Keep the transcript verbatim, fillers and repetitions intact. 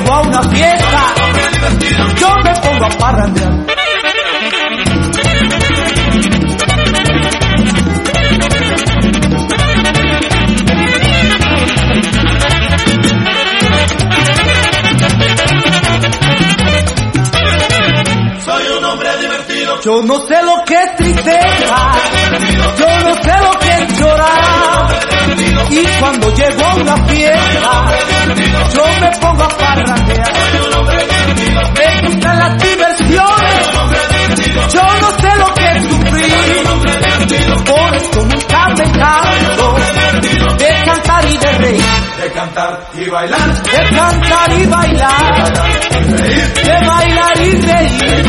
llego a una fiesta, yo me pongo a parrandear. Yo no sé lo que es tristeza, yo no sé lo que es llorar. Y cuando llego a una fiesta, yo me pongo a parrandear. Me gustan las diversiones, yo no sé lo que es sufrir. Por eso nunca me canso de cantar y de reír. De cantar y bailar, de cantar y bailar, de bailar y reír.